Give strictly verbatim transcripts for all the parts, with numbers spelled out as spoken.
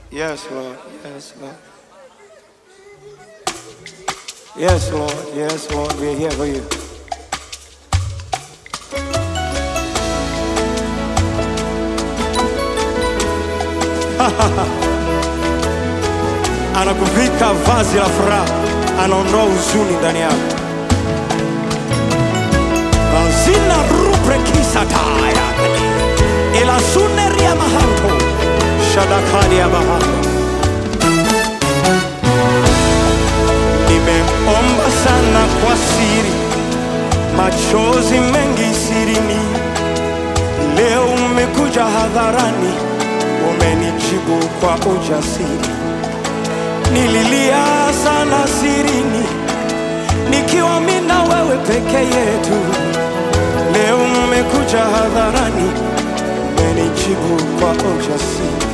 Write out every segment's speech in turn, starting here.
Yes, Lord. Yes, Lord. Yes, Lord. Yes, Lord. We're here for you. Anakuvika vazi la furaha, anaondoa huzuni ndani yako. Zina rubre kisataya ila suneria mahanko shadakali ya bahari. Nimeomba sana kwa siri, machozi mengi sirini. Leo umekuja hadharani, umenijibu kwa ujasiri. Nililia sana sirini, nikiwa mimi na wewe peke yetu. Leo umekuja hadharani, umenijibu kwa ujasiri.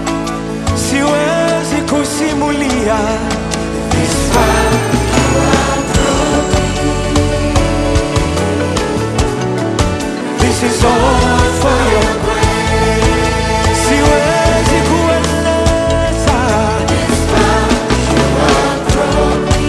Siwezi kusimulia this far you have brought me. This is all for your grace. Siwezi kueleza this far you have brought me.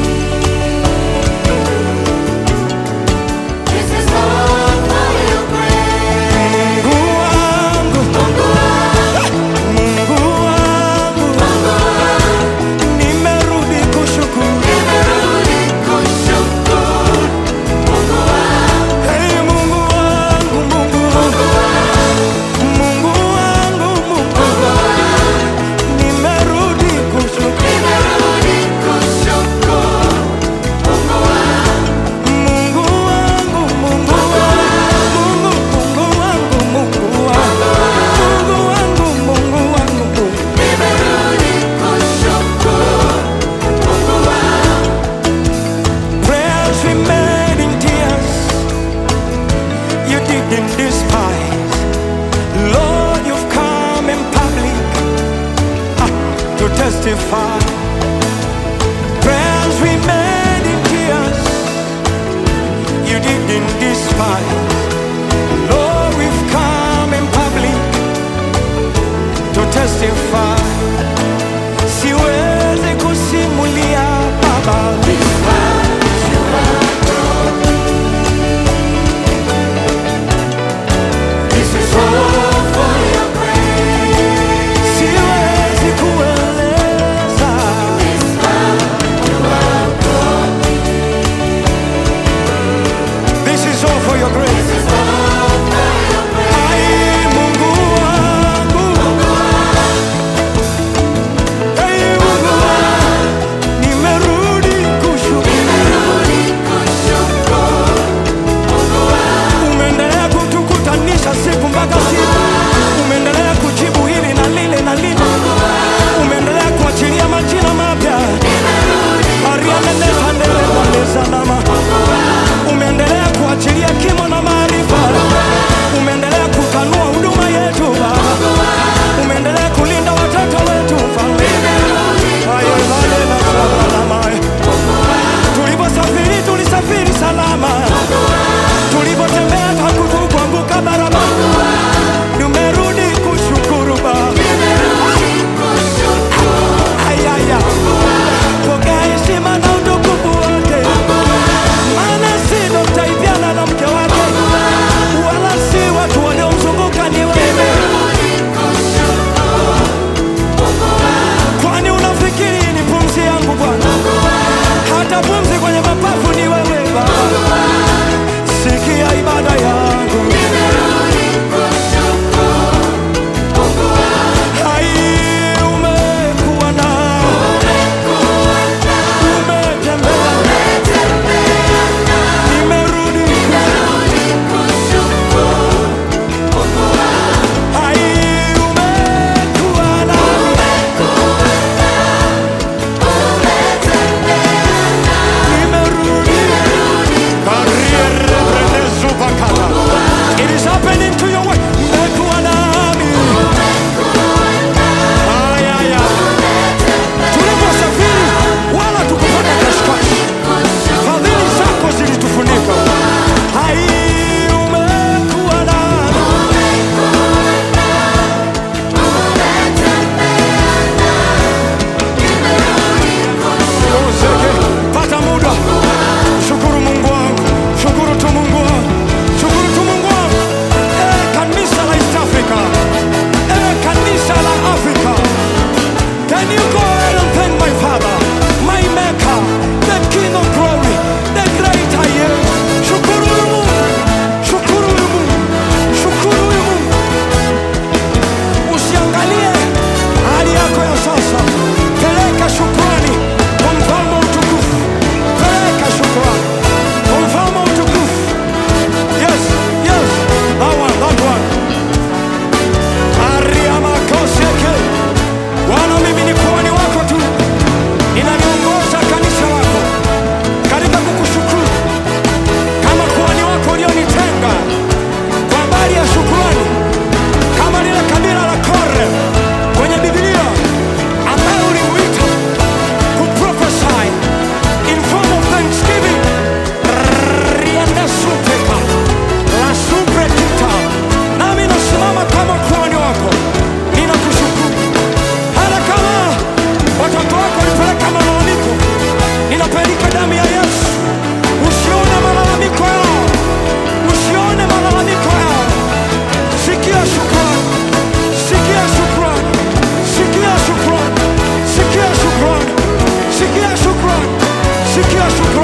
This is all for your grace. Mungu wangu, Mungu wangu, Mungu wangu, Mungu wangu, nimerudi kushukuru, nimerudi kushukuru, Mungu wangu. Hey Mungu wangu, Mungu wangu, Mungu wangu, Mungu wangu, nimerudi kushukuru, nimerudi kushukuru, Mungu wangu. Mungu wangu, Mungu wangu, Mungu wangu, Mungu wangu, Mungu wangu, Mungu wangu, nimerudi kushukuru, Mungu wangu. Prayers we made in tears, you didn't despise. Lord, you've come in public ah, to testify. Prayers we made in tears, you didn't despise. Lord, we've come in public to testify. Siwezi kusimulia Baba, this far you have brought me. This is all for your grace. Siwezi kueleza this far you have brought me. This is all for your grace. This is all for your grace. Ai Mungu wangu, Mungu wangu, ya shukrani.